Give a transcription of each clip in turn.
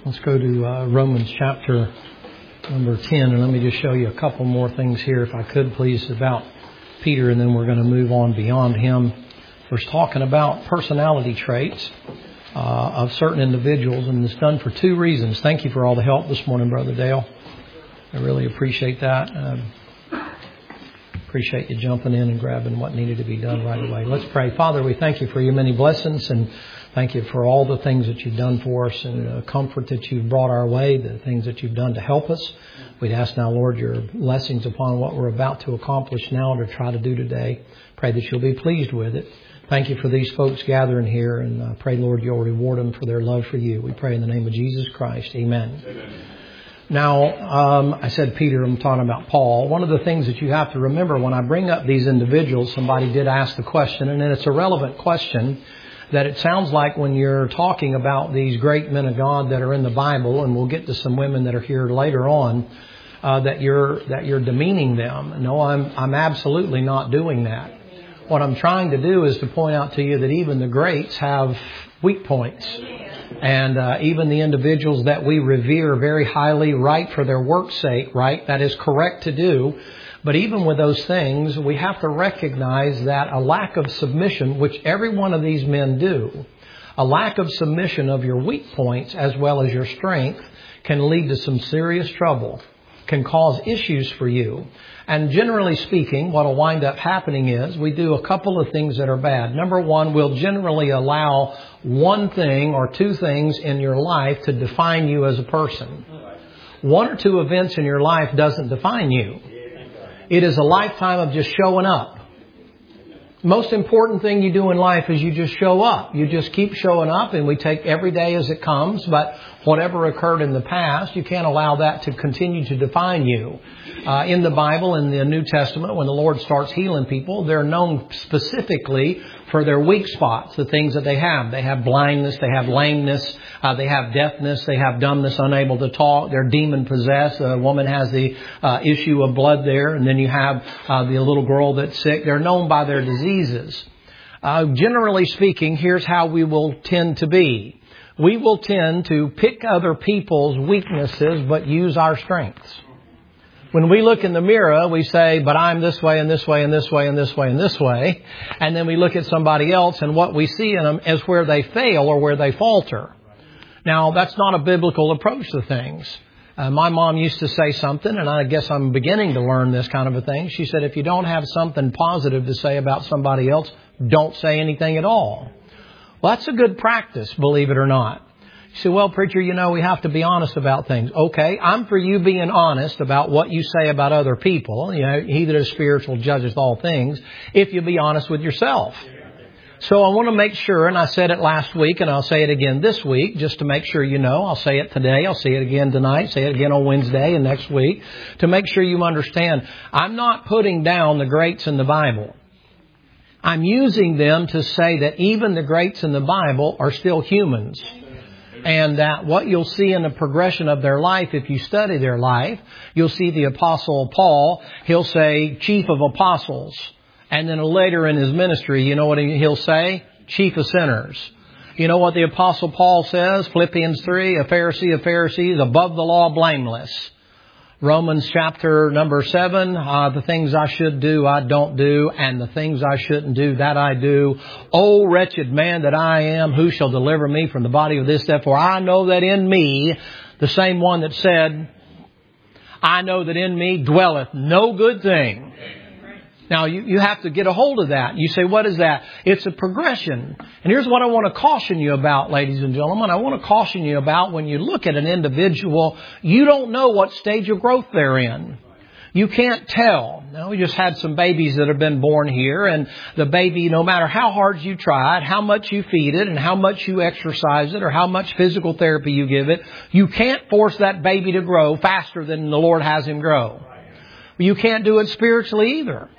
Let's go to Romans chapter number 10, and let me just show you a couple more things here, if I could please, about Peter, and then we're going to move on beyond him. We're talking about personality traits of certain individuals, and it's done for two reasons. Thank you for all the help this morning, Brother Dale. I really appreciate that. Appreciate you jumping in and grabbing what needed to be done right away. Let's pray. Father, we thank you for your many blessings, and thank you for all the things that you've done for us and the comfort that you've brought our way, the things that you've done to help us. We'd ask now, Lord, your blessings upon what we're about to accomplish now to try to do today. Pray that you'll be pleased with it. Thank you for these folks gathering here, and pray, Lord, you'll reward them for their love for you. We pray in the name of Jesus Christ. Amen. Amen. Now, I said Peter, I'm talking about Paul. One of the things that you have to remember when I bring up these individuals, somebody did ask the question, and it's a relevant question, that it sounds like when you're talking about these great men of God that are in the Bible, and we'll get to some women that are here later on, that you're demeaning them. No, I'm absolutely not doing that. What I'm trying to do is to point out to you that even the greats have weak points. And even the individuals that we revere very highly, right, for their work's sake, right, that is correct to do. But even with those things, we have to recognize that a lack of submission, which every one of these men do, a lack of submission of your weak points as well as your strength can lead to some serious trouble, can cause issues for you. And generally speaking, what will wind up happening is we do a couple of things that are bad. Number one, we'll generally allow one thing or two things in your life to define you as a person. One or two events in your life doesn't define you. It is a lifetime of just showing up. Most important thing you do in life is you just show up. You just keep showing up, and we take every day as it comes. But whatever occurred in the past, you can't allow that to continue to define you. In the Bible, in the New Testament, when the Lord starts healing people, they're known specifically for their weak spots, the things that they have. They have blindness, they have lameness, they have deafness, they have dumbness, unable to talk, they're demon-possessed. A woman has the issue of blood there, and then you have the little girl that's sick. They're known by their diseases. Generally speaking, here's how we will tend to be. We will tend to pick other people's weaknesses, but use our strengths. When we look in the mirror, we say, but I'm this way and this way and this way and this way and this way. And then we look at somebody else, and what we see in them is where they fail or where they falter. Now, that's not a biblical approach to things. My mom used to say something, and I guess I'm beginning to learn this kind of a thing. She said, if you don't have something positive to say about somebody else, don't say anything at all. Well, that's a good practice, believe it or not. You say, well, preacher, we have to be honest about things. Okay, I'm for you being honest about what you say about other people. He that is spiritual judgeth all things, if you be honest with yourself. So I want to make sure, and I said it last week, and I'll say it again this week, just to make sure you know. I'll say it today, I'll say it again tonight, say it again on Wednesday and next week, to make sure you understand. I'm not putting down the greats in the Bible. I'm using them to say that even the greats in the Bible are still humans. And that what you'll see in the progression of their life, if you study their life, you'll see the Apostle Paul, he'll say chief of apostles. And then later in his ministry, you know what he'll say? Chief of sinners. You know what the Apostle Paul says? Philippians 3, a Pharisee of Pharisees, above the law, blameless. Romans chapter number 7, the things I should do, I don't do, and the things I shouldn't do, that I do. O wretched man that I am, who shall deliver me from the body of this death? For I know that in me, the same one that said, I know that in me dwelleth no good thing. Now, you have to get a hold of that. You say, what is that? It's a progression. And here's what I want to caution you about, ladies and gentlemen. I want to caution you about when you look at an individual, you don't know what stage of growth they're in. You can't tell. Now, we just had some babies that have been born here, and the baby, no matter how hard you try it, how much you feed it, and how much you exercise it, or how much physical therapy you give it, you can't force that baby to grow faster than the Lord has him grow. You can't do it spiritually either.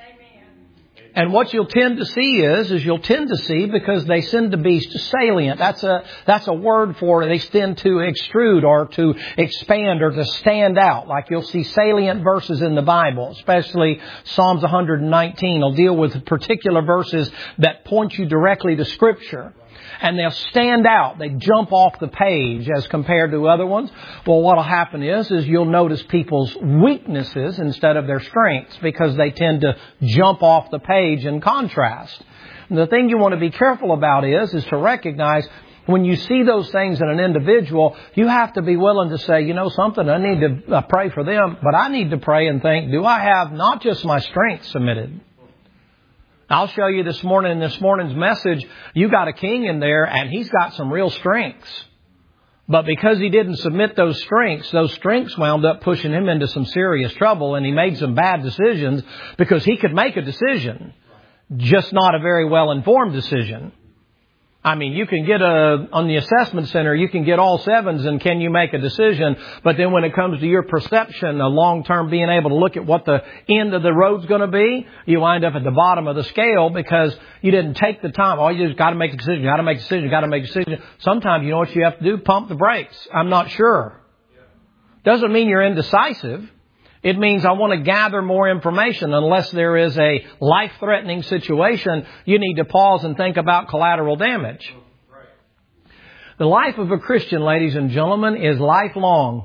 And what you'll tend to see is you'll tend to see, because they tend to be salient. That's a word for it. They tend to extrude or to expand or to stand out. Like you'll see salient verses in the Bible, especially Psalms 119 will deal with particular verses that point you directly to Scripture. And they'll stand out. They jump off the page as compared to other ones. Well, what will happen is you'll notice people's weaknesses instead of their strengths because they tend to jump off the page in contrast. And the thing you want to be careful about is to recognize when you see those things in an individual, you have to be willing to say, you know something, I need to pray for them, but I need to pray and think, do I have not just my strengths submitted? I'll show you this morning in this morning's message, you got a king in there and he's got some real strengths. But because he didn't submit those strengths wound up pushing him into some serious trouble, and he made some bad decisions because he could make a decision, just not a very well-informed decision. I mean, you can get on the assessment center, you can get all 7s and can you make a decision? But then when it comes to your perception, a long-term being able to look at what the end of the road's going to be, you wind up at the bottom of the scale because you didn't take the time. Oh, you just got to make a decision, got to make a decision, got to make a decision. Sometimes you know what you have to do? Pump the brakes. I'm not sure. Doesn't mean you're indecisive. It means I want to gather more information. Unless there is a life-threatening situation, you need to pause and think about collateral damage. The life of a Christian, ladies and gentlemen, is lifelong.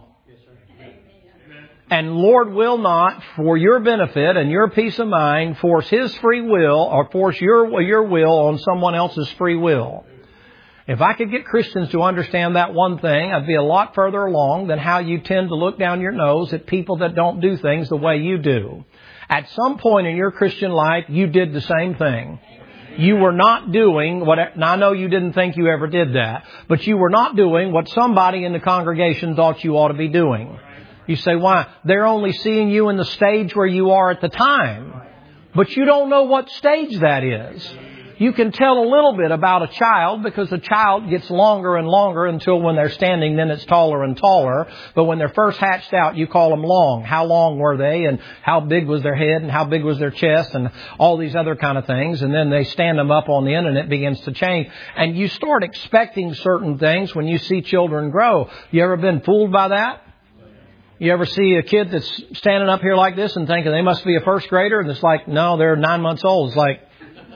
And Lord will not, for your benefit and your peace of mind, force His free will or force your will on someone else's free will. If I could get Christians to understand that one thing, I'd be a lot further along than how you tend to look down your nose at people that don't do things the way you do. At some point in your Christian life, you did the same thing. You were not doing what, and I know you didn't think you ever did that, but you were not doing what somebody in the congregation thought you ought to be doing. You say, why? They're only seeing you in the stage where you are at the time. But you don't know what stage that is. You can tell a little bit about a child because a child gets longer and longer until when they're standing, then it's taller and taller. But when they're first hatched out, you call them long. How long were they? And how big was their head? And how big was their chest? And all these other kind of things. And then they stand them up on the end and it begins to change. And you start expecting certain things when you see children grow. You ever been fooled by that? You ever see a kid that's standing up here like this and thinking they must be a first grader? And it's like, no, they're 9 months old. It's like,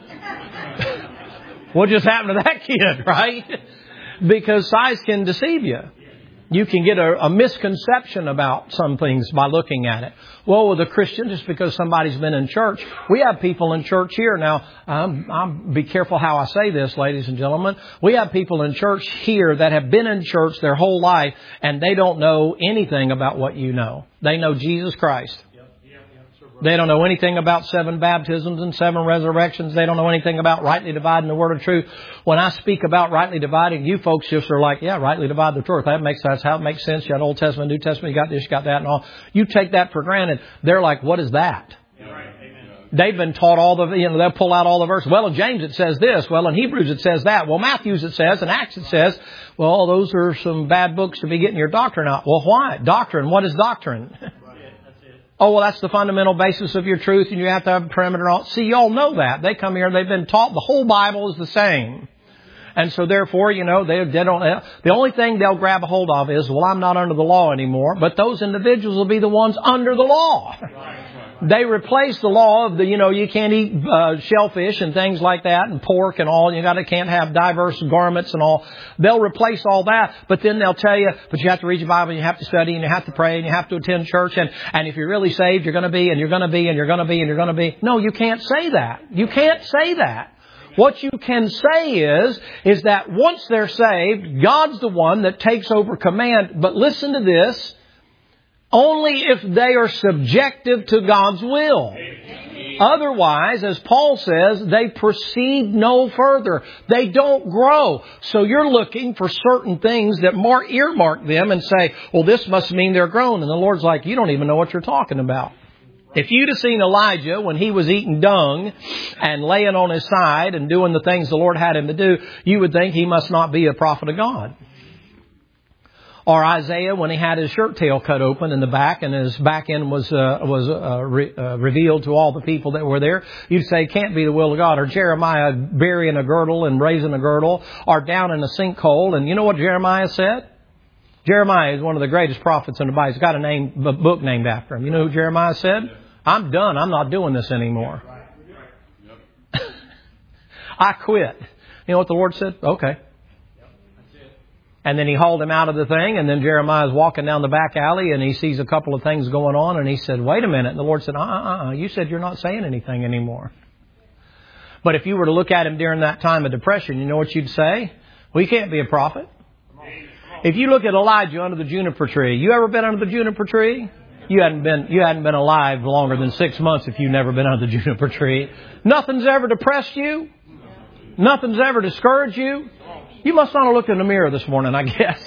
what just happened to that kid, right? Because size can deceive you. You can get a misconception about some things by looking at it. Well, with a Christian, just because somebody's been in church, we have people in church here. Now, I'll be careful how I say this, ladies and gentlemen. We have people in church here that have been in church their whole life, and they don't know anything about what you know. They know Jesus Christ. They don't know anything about 7 baptisms and 7 resurrections. They don't know anything about rightly dividing the word of truth. When I speak about rightly dividing, you folks just are like, yeah, rightly divide the truth. That's how it makes sense. You got Old Testament, New Testament, you got this, you got that and all. You take that for granted. They're like, what is that? They've been taught they'll pull out all the verses. Well, in James it says this. Well, in Hebrews it says that. Well, Matthews it says, and Acts it says. Well, those are some bad books to be getting your doctrine out. Well, why? Doctrine. What is doctrine? Oh, well, that's the fundamental basis of your truth, and you have to have a perimeter. See, y'all know that. They come here, they've been taught the whole Bible is the same. And so therefore, they don't, the only thing they'll grab a hold of is, well, I'm not under the law anymore. But those individuals will be the ones under the law. They replace the law of you can't eat shellfish and things like that and pork and all. Can't have diverse garments and all. They'll replace all that, but then they'll tell you, but you have to read your Bible and you have to study and you have to pray and you have to attend church and if you're really saved, you're going to be and you're going to be and you're going to be and you're going to be. No, you can't say that. You can't say that. What you can say is that once they're saved, God's the one that takes over command. But listen to this. Only if they are subjective to God's will. Otherwise, as Paul says, they proceed no further. They don't grow. So you're looking for certain things that earmark them and say, well, this must mean they're grown. And the Lord's like, you don't even know what you're talking about. If you'd have seen Elijah when he was eating dung and laying on his side and doing the things the Lord had him to do, you would think he must not be a prophet of God. Or Isaiah when he had his shirt tail cut open in the back and his back end was revealed to all the people that were there. You'd say it can't be the will of God. Or Jeremiah burying a girdle and raising a girdle. Or down in a sinkhole. And you know what Jeremiah said? Jeremiah is one of the greatest prophets in the Bible. He's got a book named after him. You know who Jeremiah said? I'm done. I'm not doing this anymore. I quit. You know what the Lord said? Okay. And then He hauled him out of the thing, and then Jeremiah's walking down the back alley, and he sees a couple of things going on, and he said, wait a minute. And the Lord said, you said you're not saying anything anymore. But if you were to look at him during that time of depression, you know what you'd say? Well, he can't be a prophet. If you look at Elijah under the juniper tree, you ever been under the juniper tree? You hadn't been alive longer than 6 months if you've never been under the juniper tree. Nothing's ever depressed you. Nothing's ever discouraged you. You must not have looked in the mirror this morning, I guess.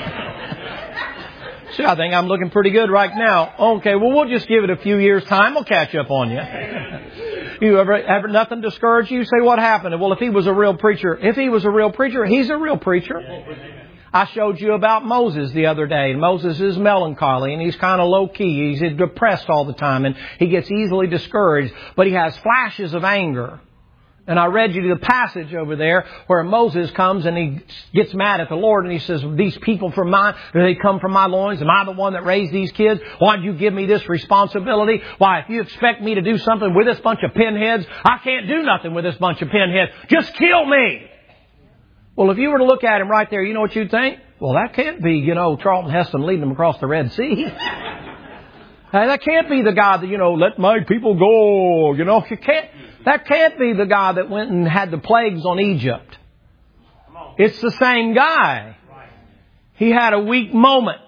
See, I think I'm looking pretty good right now. Okay, well, we'll just give it a few years' time. We'll catch up on you. You ever nothing discouraged you? Say, what happened? Well, if he was a real preacher, he's a real preacher. I showed you about Moses the other day. Moses is melancholy and he's kind of low key. He's depressed all the time and he gets easily discouraged, but he has flashes of anger. And I read you the passage over there where Moses comes and he gets mad at the Lord and he says, these people from mine, do they come from my loins? Am I the one that raised these kids? Why did you give me this responsibility? Why, if you expect me to do something with this bunch of pinheads, I can't do nothing with this bunch of pinheads. Just kill me. Well, if you were to look at him right there, you know what you'd think? Well, that can't be, Charlton Heston leading them across the Red Sea. Hey, that can't be the guy that, let my people go. That can't be the guy that went and had the plagues on Egypt. It's the same guy. He had a weak moment.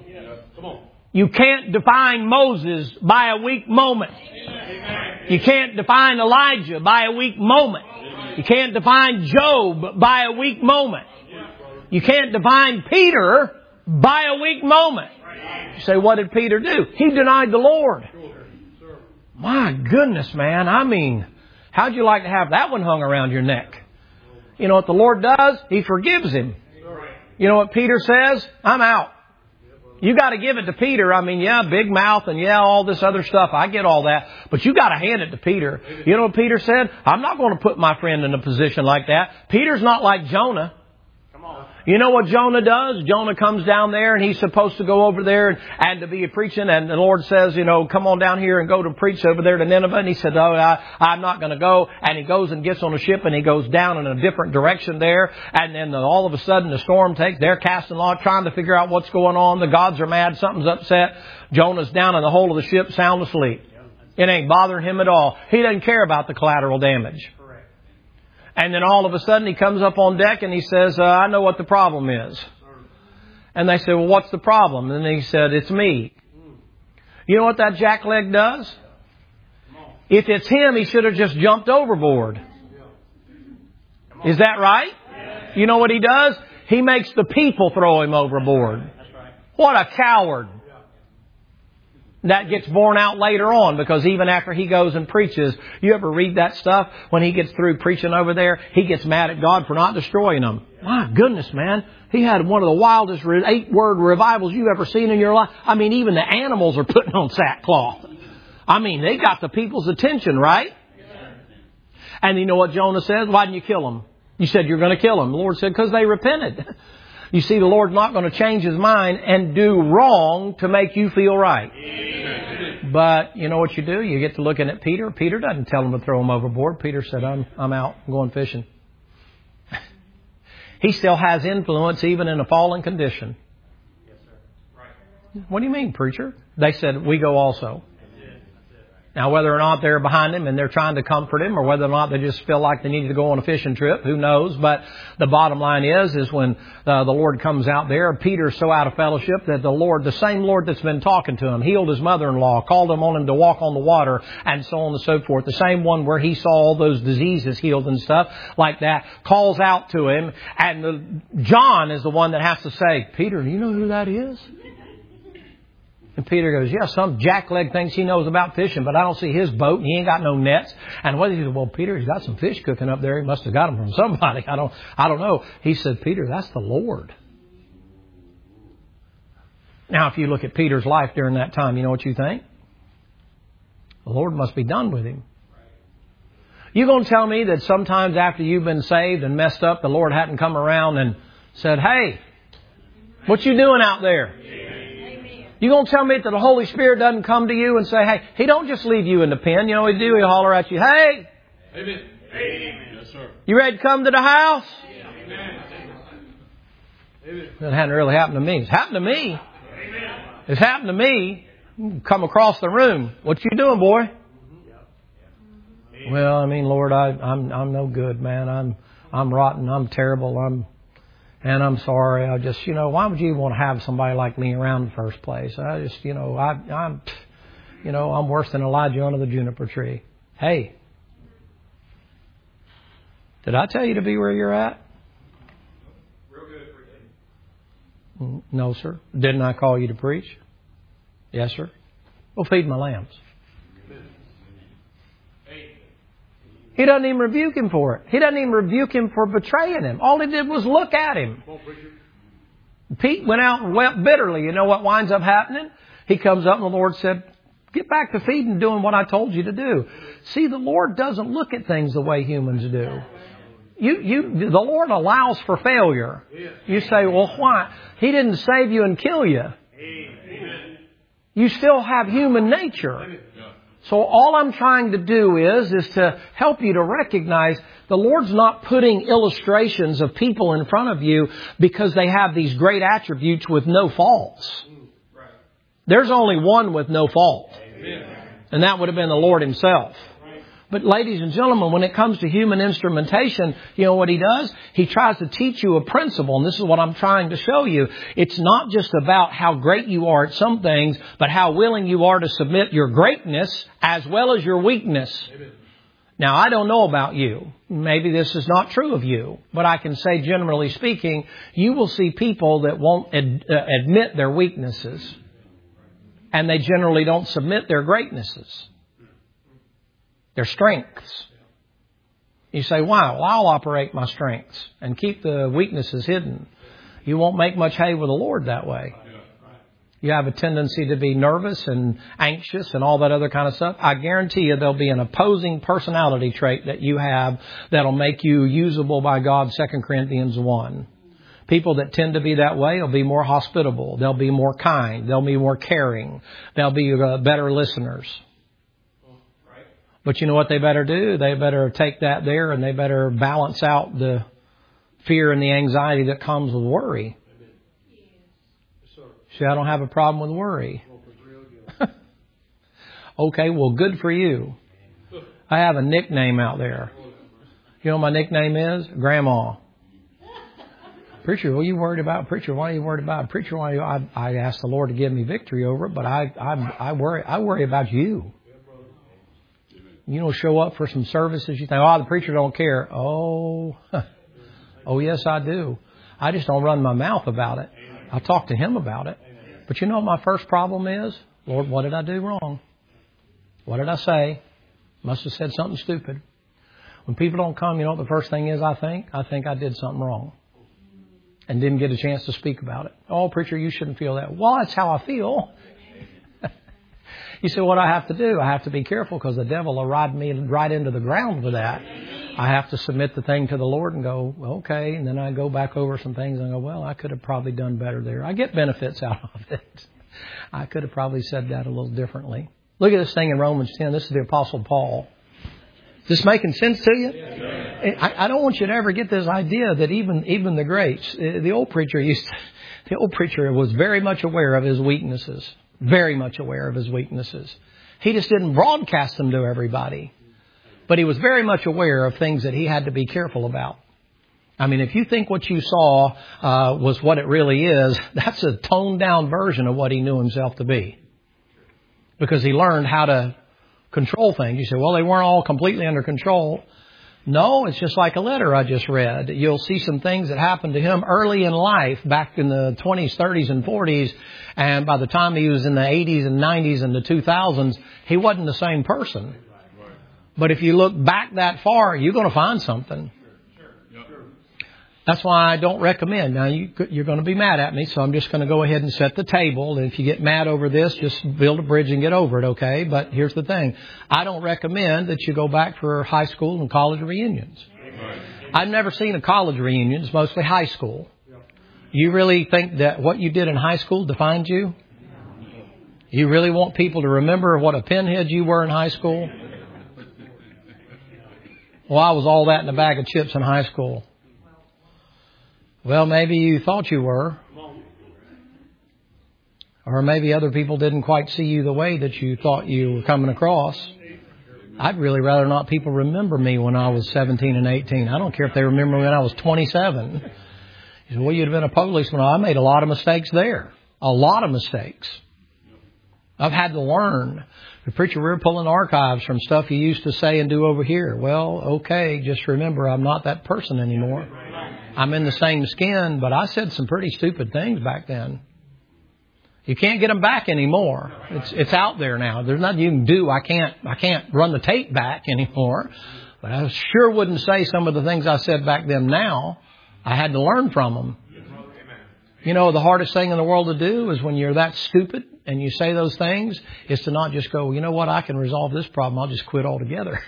You can't define Moses by a weak moment. You can't define Elijah by a weak moment. You can't define Job by a weak moment. You can't define Peter by a weak moment. You say, what did Peter do? He denied the Lord. My goodness, man. I mean, how'd you like to have that one hung around your neck? You know what the Lord does? He forgives him. You know what Peter says? I'm out. You got to give it to Peter. I mean, yeah, big mouth and yeah, all this other stuff. I get all that. But you got to hand it to Peter. You know what Peter said? I'm not going to put my friend in a position like that. Peter's not like Jonah. You know what Jonah does? Jonah comes down there and he's supposed to go over there and to be preaching. And the Lord says, come on down here and go to preach over there to Nineveh. And he said, I'm not going to go. And he goes and gets on a ship and he goes down in a different direction there. And then all of a sudden the storm takes, they're casting lot, trying to figure out what's going on. The gods are mad. Something's upset. Jonah's down in the hold of the ship, sound asleep. It ain't bothering him at all. He doesn't care about the collateral damage. And then all of a sudden he comes up on deck and he says, I know what the problem is. And they say, well, what's the problem? And he said, it's me. You know what that jackleg does? If it's him, he should have just jumped overboard. Is that right? You know what he does? He makes the people throw him overboard. What a coward. That gets borne out later on, because even after he goes and preaches, you ever read that stuff? When he gets through preaching over there, he gets mad at God for not destroying them. My goodness, man. He had one of the wildest 8-word revivals you've ever seen in your life. I mean, even the animals are putting on sackcloth. I mean, they got the people's attention, right? And you know what Jonah says? Why didn't you kill them? You said you're going to kill them. The Lord said, because they repented. You see, the Lord's not going to change His mind and do wrong to make you feel right. Amen. But you know what you do? You get to looking at Peter. Peter doesn't tell him to throw him overboard. Peter said, I'm out. I'm going fishing. He still has influence even in a fallen condition. Yes, sir. Right. What do you mean, preacher? They said, we go also. Now, whether or not they're behind him and they're trying to comfort him, or whether or not they just feel like they need to go on a fishing trip, who knows? But the bottom line is when the Lord comes out there, Peter's so out of fellowship that the same Lord that's been talking to him, healed his mother-in-law, called him on him to walk on the water, and so on and so forth. The same one where he saw all those diseases healed and stuff like that, calls out to him, and John is the one that has to say, Peter, do you know who that is? And Peter goes, yeah, some jackleg thinks he knows about fishing, but I don't see his boat, and he ain't got no nets. And whether he said, well, Peter, he's got some fish cooking up there. He must have got them from somebody. I don't know. He said, Peter, that's the Lord. Now, if you look at Peter's life during that time, you know what you think? The Lord must be done with him. You going to tell me that sometimes after you've been saved and messed up, the Lord hadn't come around and said, hey, what you doing out there? You going to tell me that the Holy Spirit doesn't come to you and say, hey, He don't just leave you in the pen. You know what He do? He holler at you, hey. Amen. Yes, sir. You ready to come to the house? Amen. That hadn't really happened to me. It's happened to me. It's happened to me. Come across the room. What you doing, boy? Well, I mean, Lord, I'm no good, man. I'm rotten. I'm terrible. I'm sorry. I just, why would you want to have somebody like me around in the first place? I just, I'm worse than Elijah under the juniper tree. Hey, did I tell you to be where you're at? Real good for you. No, sir. Didn't I call you to preach? Yes, sir. Well, feed my lambs. He doesn't even rebuke him for it. He doesn't even rebuke him for betraying him. All he did was look at him. Pete went out and wept bitterly. You know what winds up happening? He comes up and the Lord said, get back to feeding and doing what I told you to do. See, the Lord doesn't look at things the way humans do. The Lord allows for failure. You say, well, why? He didn't save you and kill you. You still have human nature. So all I'm trying to do is to help you to recognize the Lord's not putting illustrations of people in front of you because they have these great attributes with no faults. There's only one with no fault. And that would have been the Lord Himself. But ladies and gentlemen, when it comes to human instrumentation, you know what He does? He tries to teach you a principle, and this is what I'm trying to show you. It's not just about how great you are at some things, but how willing you are to submit your greatness as well as your weakness. Amen. Now, I don't know about you. Maybe this is not true of you, but I can say generally speaking, you will see people that won't admit their weaknesses, and they generally don't submit their greatnesses. Their strengths. You say, why? Well, I'll operate my strengths and keep the weaknesses hidden. You won't make much hay with the Lord that way. You have a tendency to be nervous and anxious and all that other kind of stuff. I guarantee you there'll be an opposing personality trait that you have that'll make you usable by God, 2 Corinthians 1. People that tend to be that way will be more hospitable. They'll be more kind. They'll be more caring. They'll be better listeners. But you know what they better do? They better take that there and they better balance out the fear and the anxiety that comes with worry. See, I don't have a problem with worry. Okay, well, good for you. I have a nickname out there. You know what my nickname is? Grandma. Preacher, what are you worried about? Preacher, why are you worried about? Preacher, why are you? I asked the Lord to give me victory over it, but I worry about you. Show up for some services. You think, the preacher don't care. Oh, yes, I do. I just don't run my mouth about it. I talk to Him about it. But you know what my first problem is? Lord, what did I do wrong? What did I say? Must have said something stupid. When people don't come, you know what the first thing is I think? I think I did something wrong. And didn't get a chance to speak about it. Oh, preacher, you shouldn't feel that. Well, that's how I feel. You say, what do I have to do? I have to be careful because the devil will ride me right into the ground with that. I have to submit the thing to the Lord and go, okay. And then I go back over some things and go, well, I could have probably done better there. I get benefits out of it. I could have probably said that a little differently. Look at this thing in Romans 10. This is the Apostle Paul. Is this making sense to you? I don't want you to ever get this idea that even the greats, the old preacher was very much aware of his weaknesses. Very much aware of his weaknesses. He just didn't broadcast them to everybody. But he was very much aware of things that he had to be careful about. I mean, if you think what you saw was what it really is, that's a toned down version of what he knew himself to be. Because he learned how to control things. You say, well, they weren't all completely under control. No, it's just like a letter I just read. You'll see some things that happened to him early in life, back in the 20s, 30s, and 40s. And by the time he was in the 80s and 90s and the 2000s, he wasn't the same person. But if you look back that far, you're going to find something. That's why I don't recommend. Now, you're going to be mad at me, so I'm just going to go ahead and set the table. And if you get mad over this, just build a bridge and get over it, okay? But here's the thing. I don't recommend that you go back for high school and college reunions. I've never seen a college reunion. It's mostly high school. You really think that what you did in high school defined you? You really want people to remember what a pinhead you were in high school? Well, I was all that in a bag of chips in high school. Well, maybe you thought you were. Or maybe other people didn't quite see you the way that you thought you were coming across. I'd really rather not people remember me when I was 17 and 18. I don't care if they remember me when I was 27. You say, well, you'd have been a policeman. I made a lot of mistakes there. A lot of mistakes. I've had to learn. The preacher, we're pulling archives from stuff you used to say and do over here. Well, okay, just remember I'm not that person anymore. I'm in the same skin, but I said some pretty stupid things back then. You can't get them back anymore. It's out there now. There's nothing you can do. I can't run the tape back anymore. But I sure wouldn't say some of the things I said back then now. I had to learn from them. You know, the hardest thing in the world to do is when you're that stupid and you say those things, is to not just go, you know what, I can resolve this problem. I'll just quit altogether.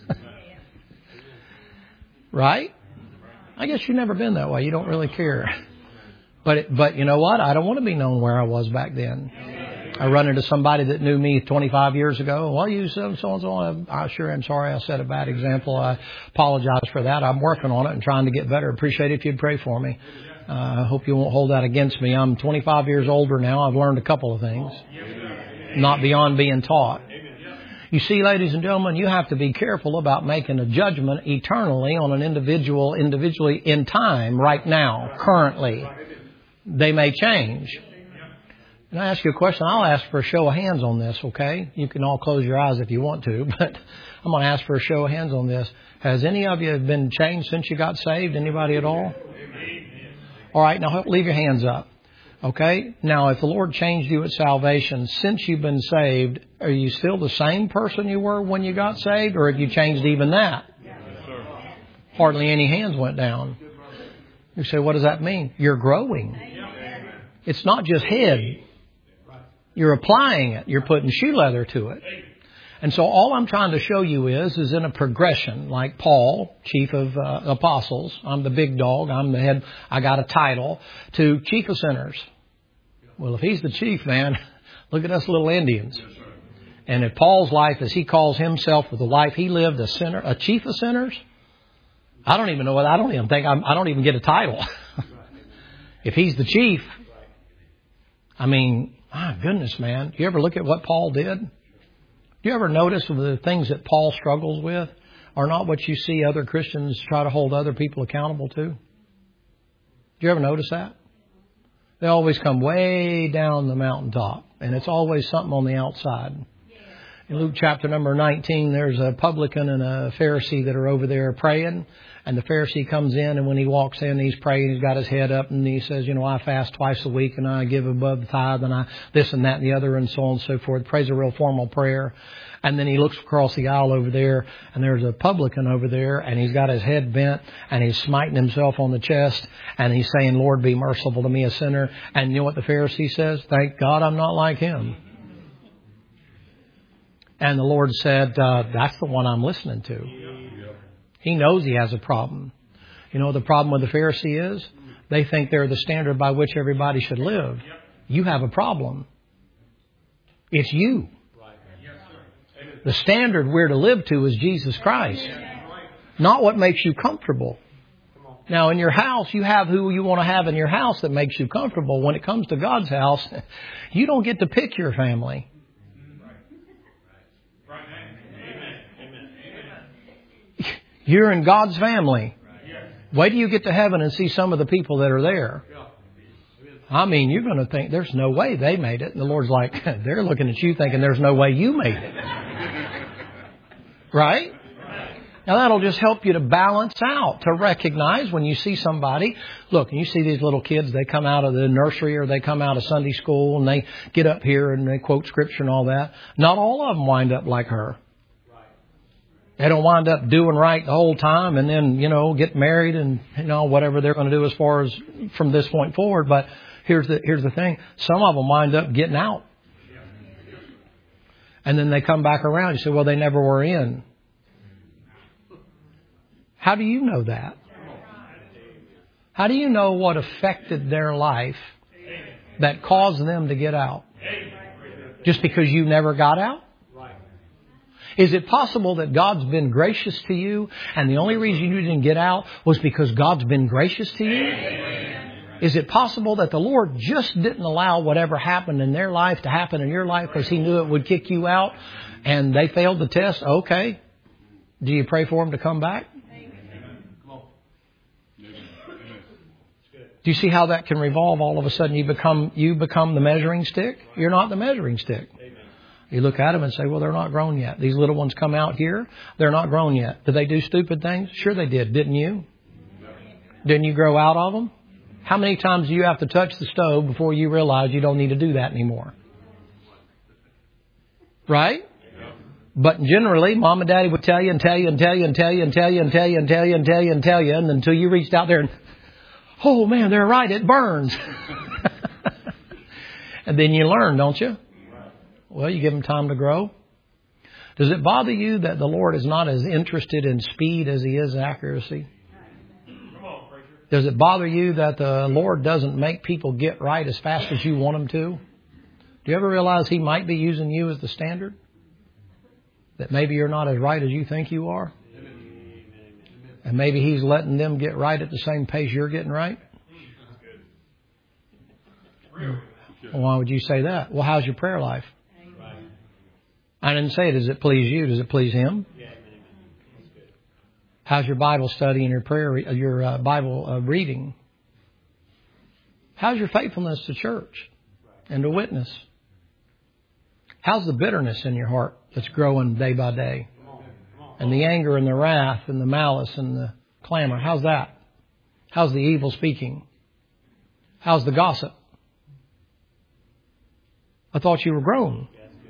Right? I guess you've never been that way. You don't really care. But you know what? I don't want to be known where I was back then. I run into somebody that knew me 25 years ago. Well, you so and so. I sure am sorry I set a bad example. I apologize for that. I'm working on it and trying to get better. Appreciate it if you'd pray for me. I hope you won't hold that against me. I'm 25 years older now. I've learned a couple of things. Not beyond being taught. You see, ladies and gentlemen, you have to be careful about making a judgment eternally on an individually in time, right now, currently. They may change. And I ask you a question. I'll ask for a show of hands on this, okay? You can all close your eyes if you want to, but I'm going to ask for a show of hands on this. Has any of you been changed since you got saved? Anybody at all? All right, now leave your hands up. Okay? Now, if the Lord changed you at salvation, since you've been saved, are you still the same person you were when you got saved, or have you changed even that? Hardly any hands went down. You say, what does that mean? You're growing. It's not just head. You're applying it. You're putting shoe leather to it. And so all I'm trying to show you is in a progression, like Paul, chief of apostles. I'm the big dog. I'm the head. I got a title, to chief of sinners. Well, if he's the chief, man, look at us little Indians. And if Paul's life, as he calls himself, with the life he lived, a sinner, a chief of sinners, I don't even know what, I don't even get a title. If he's the chief, I mean, my goodness, man. Do you ever look at what Paul did? Do you ever notice the things that Paul struggles with are not what you see other Christians try to hold other people accountable to? Do you ever notice that? They always come way down the mountaintop, and it's always something on the outside. In Luke chapter number 19, there's a publican and a Pharisee that are over there praying. And the Pharisee comes in, and when he walks in, he's praying. He's got his head up, and he says, you know, I fast twice a week, and I give above the tithe, and I this and that and the other, and so on and so forth. Prays a real formal prayer. And then he looks across the aisle over there, and there's a publican over there, and he's got his head bent, and he's smiting himself on the chest, and he's saying, Lord, be merciful to me, a sinner. And you know what the Pharisee says? Thank God I'm not like him. And the Lord said, that's the one I'm listening to. He knows he has a problem. You know, the problem with the Pharisee is they think they're the standard by which everybody should live. You have a problem. It's you. The standard we're to live to is Jesus Christ. Not what makes you comfortable. Now, in your house, you have who you want to have in your house that makes you comfortable. When it comes to God's house, you don't get to pick your family. You're in God's family. Wait till you get to heaven and see some of the people that are there. I mean, you're going to think there's no way they made it. And the Lord's like, they're looking at you thinking there's no way you made it. Right? Now that'll just help you to balance out, to recognize when you see somebody. Look, and you see these little kids, they come out of the nursery or they come out of Sunday school and they get up here and they quote scripture and all that. Not all of them wind up like her. They don't wind up doing right the whole time and then, you know, get married and, you know, whatever they're going to do as far as from this point forward. But here's the thing. Some of them wind up getting out. And then they come back around. You say, well, they never were in. How do you know that? How do you know what affected their life that caused them to get out? Just because you never got out? Is it possible that God's been gracious to you and the only reason you didn't get out was because God's been gracious to you? Is it possible that the Lord just didn't allow whatever happened in their life to happen in your life because He knew it would kick you out and they failed the test? Okay. Do you pray for them to come back? Do you see how that can revolve? All of a sudden you become the measuring stick? You're not the measuring stick. You look at them and say, well, they're not grown yet. These little ones come out here. They're not grown yet. Did they do stupid things? Sure they did. Didn't you? Didn't you grow out of them? How many times do you have to touch the stove before you realize you don't need to do that anymore? Right? But generally, Mom and Daddy would tell you and tell you and tell you and tell you and tell you and tell you and tell you and tell you and tell you, and until you reached out there and, oh man, they're right, it burns. And then you learn, don't you? Well, you give them time to grow. Does it bother you that the Lord is not as interested in speed as He is accuracy? Does it bother you that the Lord doesn't make people get right as fast as you want them to? Do you ever realize He might be using you as the standard? That maybe you're not as right as you think you are? And maybe He's letting them get right at the same pace you're getting right? Well, why would you say that? Well, how's your prayer life? I didn't say, does it please you? Does it please Him? How's your Bible study and your prayer, your Bible reading? How's your faithfulness to church and to witness? How's the bitterness in your heart that's growing day by day? And the anger and the wrath and the malice and the clamor. How's that? How's the evil speaking? How's the gossip? I thought you were grown.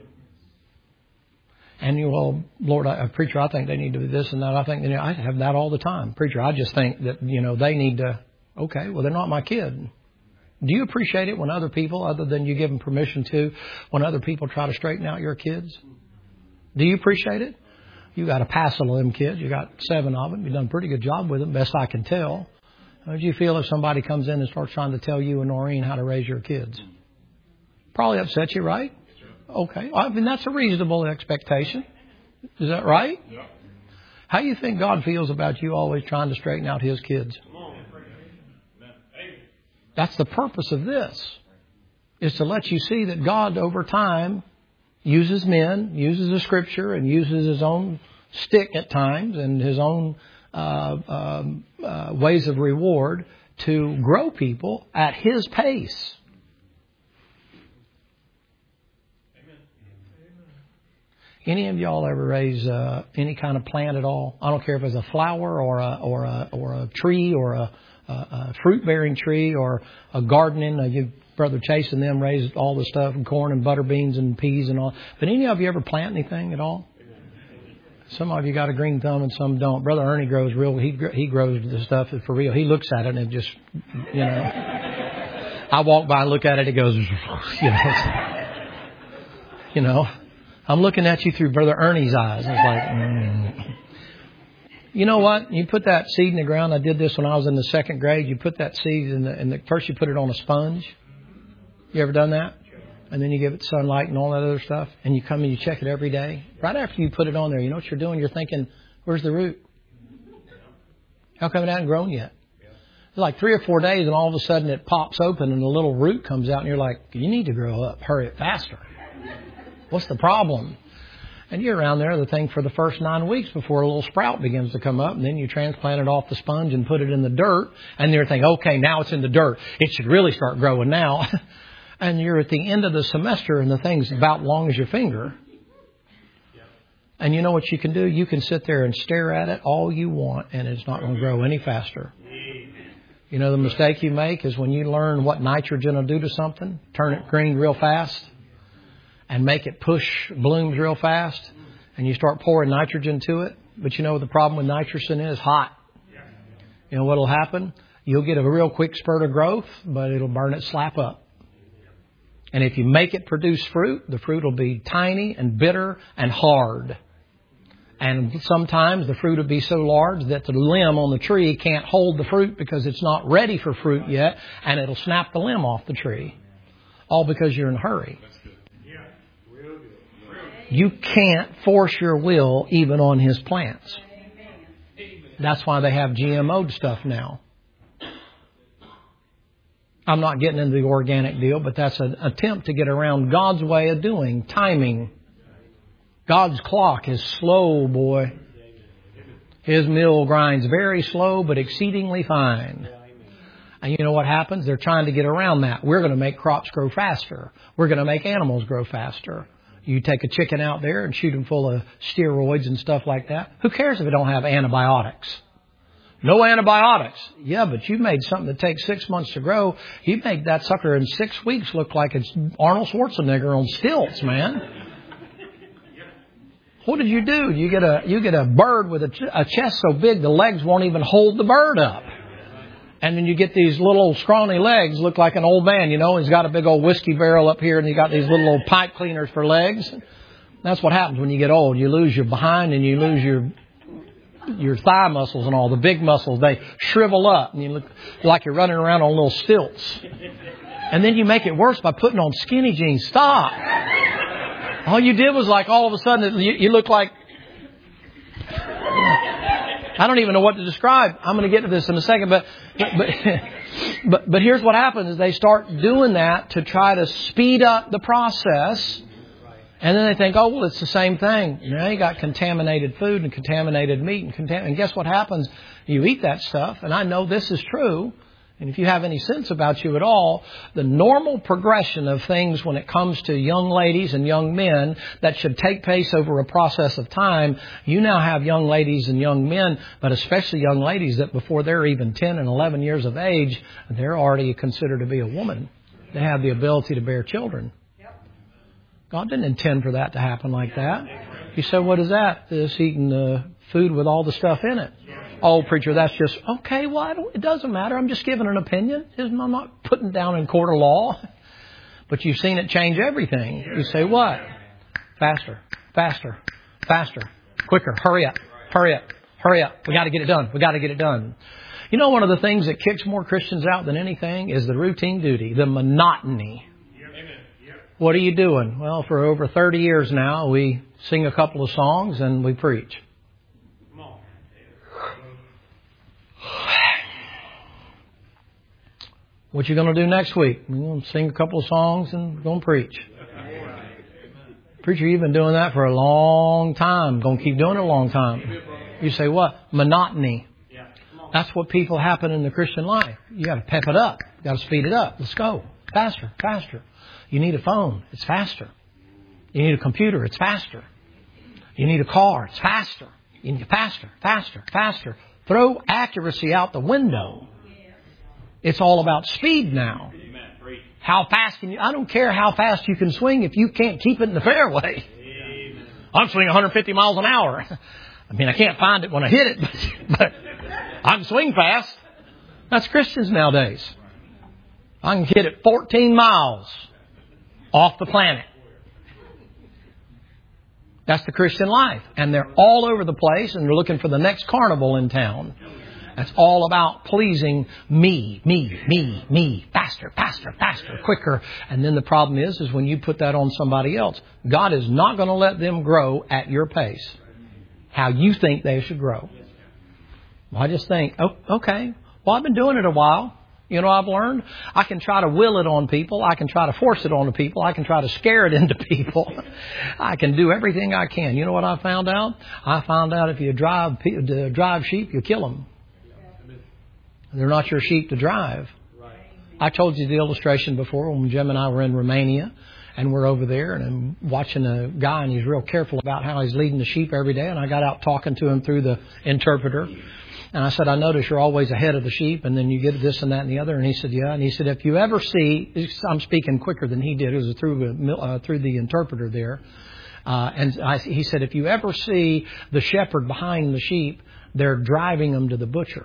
And you, well, Lord, preacher, I think they need to do this and that. I think I have that all the time. Preacher, I just think that, they need to. Okay, well, they're not my kid. Do you appreciate it when other people, other than you give them permission to, when other people try to straighten out your kids? Do you appreciate it? You got a passel of them kids. You got 7 of them. You've done a pretty good job with them, best I can tell. How do you feel if somebody comes in and starts trying to tell you and Noreen how to raise your kids? Probably upset you, right? Okay. I mean, that's a reasonable expectation. Is that right? Yeah. How do you think God feels about you always trying to straighten out His kids? That's the purpose of this, is to let you see that God over time uses men, uses the Scripture, and uses His own stick at times and His own ways of reward to grow people at His pace. Any of y'all ever raise any kind of plant at all? I don't care if it's a flower or a tree or a fruit-bearing tree or a gardening. Your brother Chase and them raised all the stuff, and corn and butter beans and peas and all. But any of you ever plant anything at all? Some of you got a green thumb and some don't. Brother Ernie grows real. He grows the stuff for real. He looks at it and it just, I walk by and look at it. It goes, I'm looking at you through Brother Ernie's eyes. It's like, You know what? You put that seed in the ground. I did this when I was in the 2nd grade. You put that seed first you put it on a sponge. You ever done that? And then you give it sunlight and all that other stuff. And you come and you check it every day. Right after you put it on there, you know what you're doing? You're thinking, where's the root? How come it hasn't grown yet? It's like 3 or 4 days and all of a sudden it pops open and a little root comes out and you're like, you need to grow up. Hurry it faster. What's the problem? And you're around there, the thing, for the first 9 weeks before a little sprout begins to come up. And then you transplant it off the sponge and put it in the dirt. And you're thinking, okay, now it's in the dirt. It should really start growing now. And you're at the end of the semester and the thing's about long as your finger. And you know what you can do? You can sit there and stare at it all you want and it's not going to grow any faster. You know, the mistake you make is when you learn what nitrogen will do to something, turn it green real fast. And make it push blooms real fast. And you start pouring nitrogen to it. But you know what the problem with nitrogen is? Hot. You know what will happen? You'll get a real quick spurt of growth, but it'll burn it slap up. And if you make it produce fruit, the fruit will be tiny and bitter and hard. And sometimes the fruit will be so large that the limb on the tree can't hold the fruit because it's not ready for fruit yet. And it'll snap the limb off the tree. All because you're in a hurry. You can't force your will even on His plants. That's why they have GMO stuff now. I'm not getting into the organic deal, but that's an attempt to get around God's way of doing, timing. God's clock is slow, boy. His mill grinds very slow, but exceedingly fine. And you know what happens? They're trying to get around that. We're going to make crops grow faster. We're going to make animals grow faster. You take a chicken out there and shoot them full of steroids and stuff like that. Who cares if it don't have antibiotics? No antibiotics. Yeah, but you made something that takes 6 months to grow. You make that sucker in 6 weeks look like it's Arnold Schwarzenegger on stilts, man. What did you do? You get a bird with a chest so big the legs won't even hold the bird up. And then you get these little scrawny legs, look like an old man, you know. He's got a big old whiskey barrel up here and you got these little old pipe cleaners for legs. That's what happens when you get old. You lose your behind and you lose your thigh muscles and all. The big muscles, they shrivel up and you look like you're running around on little stilts. And then you make it worse by putting on skinny jeans. Stop. All you did was like all of a sudden you look like... I don't even know what to describe. I'm going to get to this in a second, but here's what happens is they start doing that to try to speed up the process. And then they think, oh, well, it's the same thing. You know, you got contaminated food and contaminated meat and guess what happens? You eat that stuff. And I know this is true. And if you have any sense about you at all, the normal progression of things when it comes to young ladies and young men that should take place over a process of time, you now have young ladies and young men, but especially young ladies that before they're even 10 and 11 years of age, they're already considered to be a woman. They have the ability to bear children. God didn't intend for that to happen like that. He said, what is that? It's eating food with all the stuff in it. Oh, preacher, that's just, okay, well, it doesn't matter. I'm just giving an opinion. I'm not putting down in court of law. But you've seen it change everything. You say, what? Faster, faster, faster, quicker, hurry up, hurry up, hurry up. We got to get it done. We got to get it done. You know, one of the things that kicks more Christians out than anything is the routine duty, the monotony. What are you doing? Well, for over 30 years now, we sing a couple of songs and we preach. What you going to do next week? We're going to sing a couple of songs and we're going to preach. Preacher, you've been doing that for a long time. Going to keep doing it a long time. You say what? Monotony. That's what people happen in the Christian life. You got to pep it up. You got to speed it up. Let's go. Faster, faster. You need a phone. It's faster. You need a computer. It's faster. You need a car. It's faster. You need faster, faster, faster. Throw accuracy out the window. It's all about speed now. How fast can you... I don't care how fast you can swing if you can't keep it in the fairway. I'm swinging 150 miles an hour. I mean, I can't find it when I hit it, but I can swing fast. That's Christians nowadays. I can hit it 14 miles off the planet. That's the Christian life. And they're all over the place and they're looking for the next carnival in town. That's all about pleasing me. Faster, faster, faster, quicker. And then the problem is when you put that on somebody else, God is not going to let them grow at your pace. How you think they should grow. Well, I just think, oh, okay, well, I've been doing it a while. You know, I've learned I can try to will it on people. I can try to force it on people. I can try to scare it into people. I can do everything I can. You know what I found out? I found out if you drive sheep, you kill them. They're not your sheep to drive. I told you the illustration before when Jim and I were in Romania and we're over there and I'm watching a guy and he's real careful about how he's leading the sheep every day. And I got out talking to him through the interpreter. And I said, I notice you're always ahead of the sheep and then you get this and that and the other. And he said, yeah. And he said, if you ever see, I'm speaking quicker than he did. It was through the interpreter there. He said, if you ever see the shepherd behind the sheep, they're driving them to the butcher.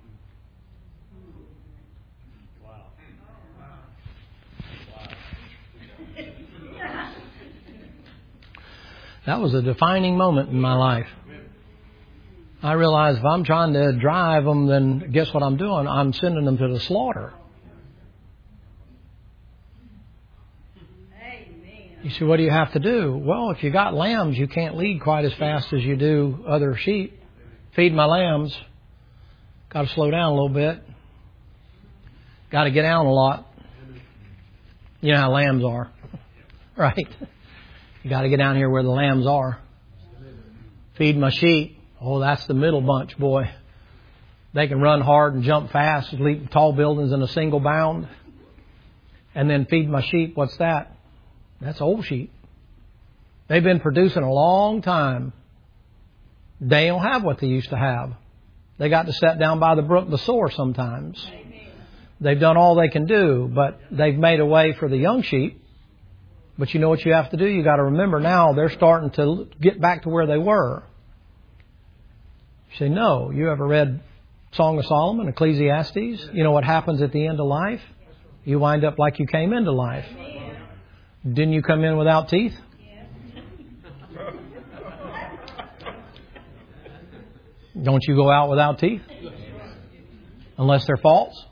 That was a defining moment in my life. I realized if I'm trying to drive them, then guess what I'm doing? I'm sending them to the slaughter. Amen. You say, what do you have to do? Well, if you got lambs, you can't lead quite as fast as you do other sheep. Feed my lambs. Got to slow down a little bit. Got to get down a lot. You know how lambs are, right? You got to get down here where the lambs are. Feed my sheep. Oh, that's the middle bunch, boy. They can run hard and jump fast, leap tall buildings in a single bound. And then feed my sheep. What's that? That's old sheep. They've been producing a long time. They don't have what they used to have. They got to sit down by the brook Besor sometimes. They've done all they can do, but they've made a way for the young sheep. But you know what you have to do? You got to remember now they're starting to get back to where they were. You say, no. You ever read Song of Solomon, Ecclesiastes? You know what happens at the end of life? You wind up like you came into life. Didn't you come in without teeth? Don't you go out without teeth? Unless they're false?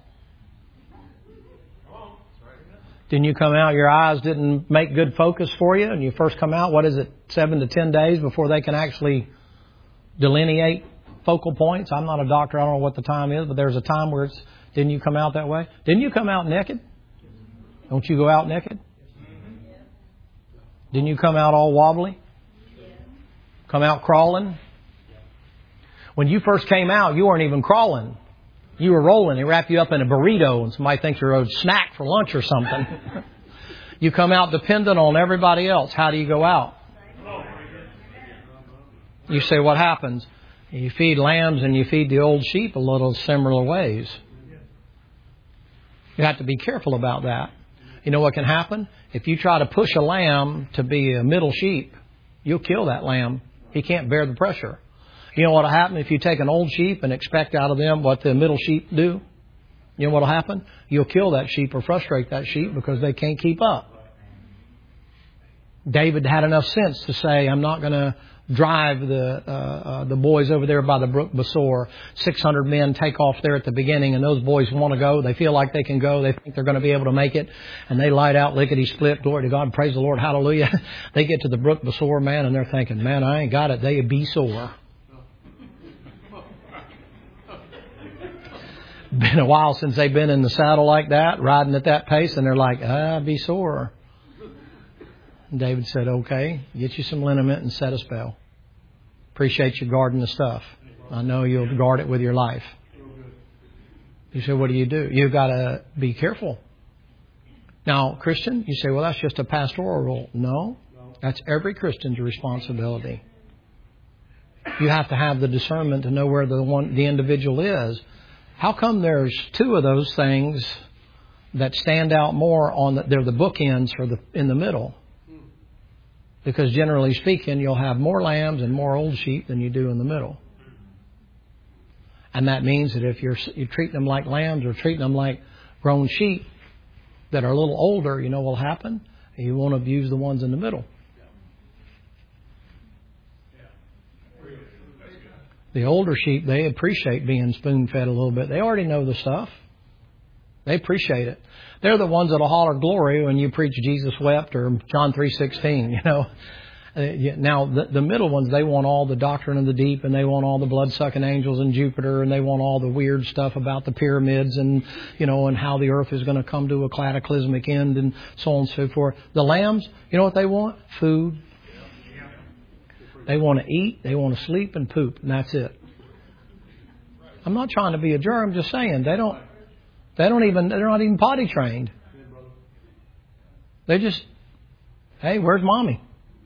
Didn't you come out, your eyes didn't make good focus for you, and you first come out, 7 to 10 days before they can actually delineate focal points? I'm not a doctor, I don't know what the time is, but there's a time where didn't you come out that way? Didn't you come out naked? Don't you go out naked? Didn't you come out all wobbly? Come out crawling? When you first came out, you weren't even crawling. You were rolling. They wrap you up in a burrito and somebody thinks you're a snack for lunch or something. You come out dependent on everybody else. How do you go out? You say, what happens? You feed lambs and you feed the old sheep a little similar ways. You have to be careful about that. You know what can happen? If you try to push a lamb to be a middle sheep, you'll kill that lamb. He can't bear the pressure. You know what will happen if you take an old sheep and expect out of them what the middle sheep do? You know what will happen? You'll kill that sheep or frustrate that sheep because they can't keep up. David had enough sense to say, I'm not going to drive the boys over there by the brook Besor. 600 men take off there at the beginning, and those boys want to go. They feel like they can go. They think they're going to be able to make it. And they light out lickety-split. Glory to God. Praise the Lord. Hallelujah. They get to the brook Besor, man, and they're thinking, man, I ain't got it. They be sore. Been a while since they've been in the saddle like that, riding at that pace, and they're like, be sore. And David said, okay, get you some liniment and set a spell. Appreciate you guarding the stuff. I know you'll guard it with your life. You say, what do? You've got to be careful. Now, Christian, you say, well, that's just a pastoral role. No, that's every Christian's responsibility. You have to have the discernment to know where the individual is. How come there's two of those things that stand out more they're the bookends in the middle? Because generally speaking, you'll have more lambs and more old sheep than you do in the middle. And that means that if you're treating them like lambs or treating them like grown sheep that are a little older, you know what will happen? You won't abuse the ones in the middle. The older sheep, they appreciate being spoon-fed a little bit. They already know the stuff. They appreciate it. They're the ones that'll holler glory when you preach Jesus wept or John 3:16, you know. Now, the middle ones, they want all the doctrine of the deep, and they want all the blood-sucking angels and Jupiter, and they want all the weird stuff about the pyramids and, you know, and how the earth is going to come to a cataclysmic end and so on and so forth. The lambs, you know what they want? Food. They want to eat, they want to sleep and poop, and that's it. I'm not trying to be a jerk. I'm just saying they're not even potty trained. They just, hey, where's mommy?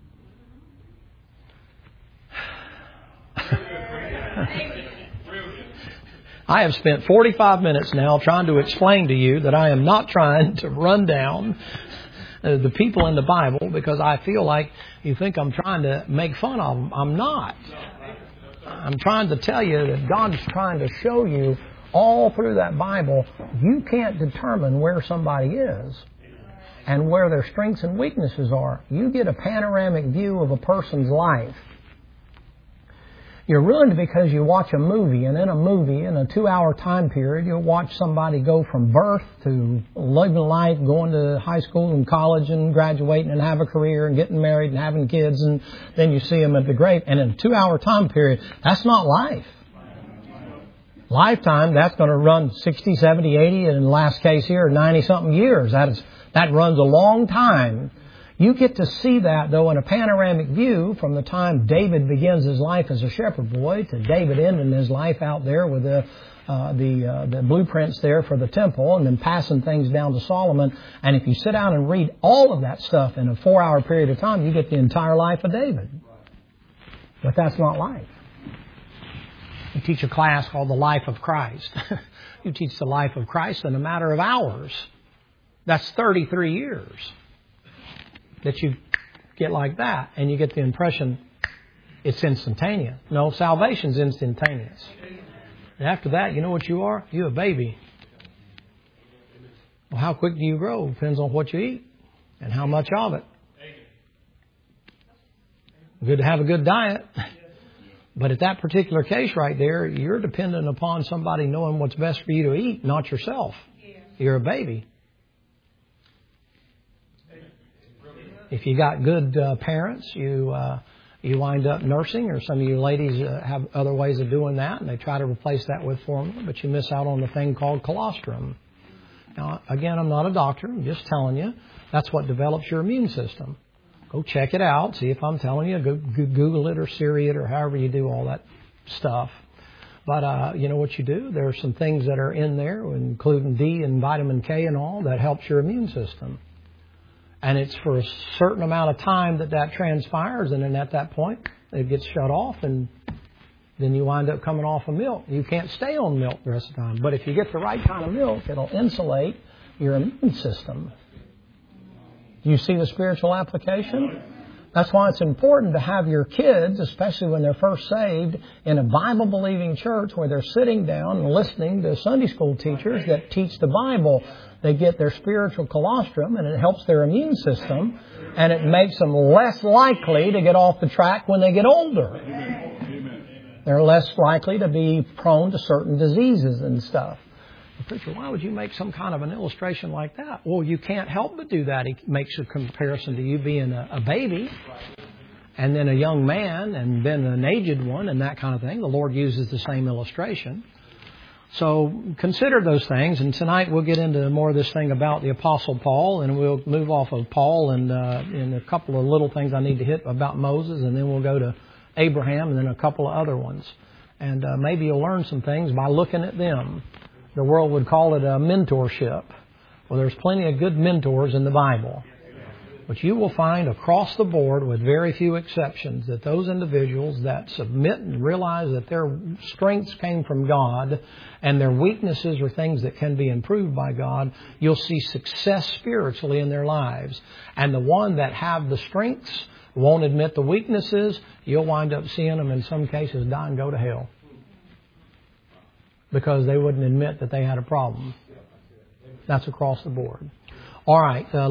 I have spent 45 minutes now trying to explain to you that I am not trying to run down the people in the Bible because I feel like you think I'm trying to make fun of them. I'm not. I'm trying to tell you that God's trying to show you all through that Bible, you can't determine where somebody is and where their strengths and weaknesses are. You get a panoramic view of a person's life. You're ruined because you watch a movie, and in a movie, in a 2-hour time period, you'll watch somebody go from birth to living life, going to high school and college and graduating and have a career and getting married and having kids, and then you see them at the grave. And in a 2-hour time period, that's not life. Lifetime, that's going to run 60, 70, 80, and in the last case here, 90-something years. That runs a long time. You get to see that, though, in a panoramic view from the time David begins his life as a shepherd boy to David ending his life out there with the blueprints there for the temple and then passing things down to Solomon. And if you sit down and read all of that stuff in a 4-hour period of time, you get the entire life of David. But that's not life. You teach a class called The Life of Christ. You teach the life of Christ in a matter of hours. That's 33 years. That you get like that, and you get the impression it's instantaneous. No, salvation's instantaneous. And after that, you know what you are? You're a baby. Well, how quick do you grow? Depends on what you eat and how much of it. Good to have a good diet. But at that particular case right there, you're dependent upon somebody knowing what's best for you to eat, not yourself. You're a baby. If you got good parents, you wind up nursing, or some of you ladies have other ways of doing that, and they try to replace that with formula, but you miss out on the thing called colostrum. Now, again, I'm not a doctor. I'm just telling you that's what develops your immune system. Go check it out. See if I'm telling you. Go Google it or Siri it or however you do all that stuff. But you know what you do? There are some things that are in there, including D and vitamin K and all, that helps your immune system. And it's for a certain amount of time that transpires, and then at that point, it gets shut off, and then you wind up coming off of milk. You can't stay on milk the rest of the time. But if you get the right kind of milk, it'll insulate your immune system. Do you see the spiritual application? That's why it's important to have your kids, especially when they're first saved, in a Bible-believing church where they're sitting down and listening to Sunday school teachers that teach the Bible. They get their spiritual colostrum, and it helps their immune system, and it makes them less likely to get off the track when they get older. They're less likely to be prone to certain diseases and stuff. Preacher, why would you make some kind of an illustration like that? Well, you can't help but do that. He makes a comparison to you being a baby and then a young man and then an aged one and that kind of thing. The Lord uses the same illustration. So consider those things. And tonight we'll get into more of this thing about the Apostle Paul, and we'll move off of Paul and a couple of little things I need to hit about Moses, and then we'll go to Abraham and then a couple of other ones. And maybe you'll learn some things by looking at them. The world would call it a mentorship. Well, there's plenty of good mentors in the Bible. But you will find across the board, with very few exceptions, that those individuals that submit and realize that their strengths came from God and their weaknesses are things that can be improved by God, you'll see success spiritually in their lives. And the one that have the strengths, won't admit the weaknesses, you'll wind up seeing them in some cases die and go to hell. Because they wouldn't admit that they had a problem. That's across the board. All right.